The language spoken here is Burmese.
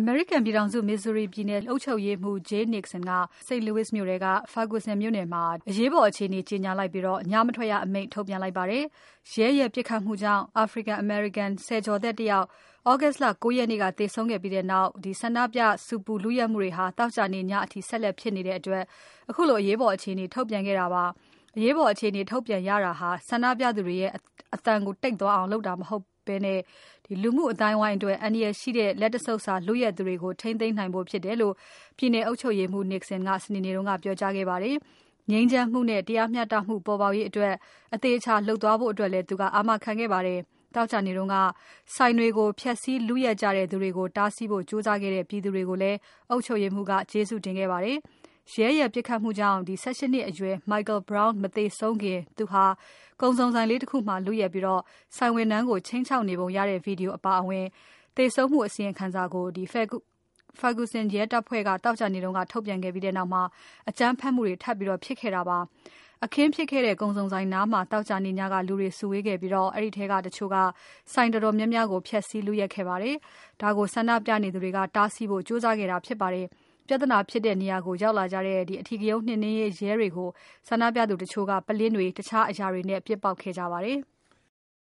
မေရိကန်ပြည်ထောင်စု Missouri ပြည်နယ်အုပ်ချုပ်ရေးမှူး Jay Nixon က St. Louis မြို့ထဲက Ferguson မြို့နယ်မှာ အရေးပေါ်အခြေအနေကြေညာလိုက်ပြီးညမထွက်ရအမိန့်ထုတ်ပြန်လိုက်ပါတယ်။ ရဲရဲ့ပစ်ခတ်မှုကြောင့် အာဖရိကန်အမေရိကန်ဆယ်ကျော်သက်တယောက် August လ 9 ရက်နေ့ကသေဆုံးခဲ့ပြီးနောက် ဆန္ဒပြဆူပူလုယက်မှုတွေဟာ သောကြာနေ့ညအထိဆက်လက်ဖြစ်နေတဲ့အတွက် ခုလိုအရေးပေါ်အခြေအနေထုတ်ပြန်ခဲ့တာပါ။ အရေးပေါ်အခြေအနေထုတ်ပြန်ရတာဟာ ဆန္ဒပြသူတွေရဲ့အသံကိုတိတ်သွားအောင်လုပ်တာမဟုတ်ဘဲ လူမှုအသိုင်းအဝိုင်းအတွက်အန္တရာယ်ရှိတဲ့လက်တဆုပ်စာလုယက်သူတွေကို ထိန်းသိမ်းနိုင်ဖို့ဖြစ်တယ်လို့ ပြည်နယ်အုပ်ချုပ်ရေးမှူး Nixon ကစနေနေ့ကပြောကြားခဲ့ပါတယ်။ ငြိမ်းချမ်းမှုနဲ့တရားမျှတမှုပေါ်ပေါက်ရေးအတွက် အသေအချာလုပ်သွားဖို့လည်းသူကအာမခံခဲ့ပါတယ်။ သောကြာနေ့က ဆိုင်တွေကိုဖျက်ဆီးလုယက်ကြတဲ့သူတွေကိုတားဆီးဖို့ကြိုးစားခဲ့တဲ့ပြည်သူတွေကိုလည်း အုပ်ချုပ်ရေးမှူးကကျေးဇူးတင်ခဲ့ပါတယ်။ ရဲရဲ့ပစ်ခတ်မှုကြောင့် ၁၈ နှစ်အရွယ် Michael Brown မသေဆုံးခင် သူဟာ ကုန်စုံဆိုင်လေးတခုမှာလုယက်ပြီး ဆိုင်ဝန်ထမ်းကို ခြိမ်းခြောက်နေပုံရတဲ့ Video အပါအဝင် သေဆုံးမှုအစီရင်ခံစာကို Ferguson ရဲတပ်ဖွဲ့ကသောကြာနေ့ကထုတ်ပြန်ခဲ့ပြီးနောက် အကြမ်းဖက်မှုတွေထပ်ဖြစ်ခဲ့တာပါ။ အခင်းဖြစ်ခဲ့တဲ့ကုန်စုံဆိုင်နားမှာ သောကြာနေ့ညကလူတွေစုဝေးခဲ့ပြီး အဲဒီထဲကတချို့က ဆိုင်တော်တော်များများကို ဖျက်ဆီးလုယက်ခဲ့ပါတယ်။ ဒါကိုဆန္ဒပြနေသူတွေကတားဆီးဖို့ကြိုးစားခဲ့တာဖြစ်ပါတယ်။ ပြဿနာဖြစ်တဲ့နေရာကိုရောက်လာကြတဲ့ အဓိကရုဏ်းနှိမ်နှင်းရေးရဲတွေကို ဆန္ဒပြသူတချို့က ပုလင်းတွေ တခြားအရာတွေနဲ့ ပစ်ပေါက်ခဲ့ကြပါတယ်။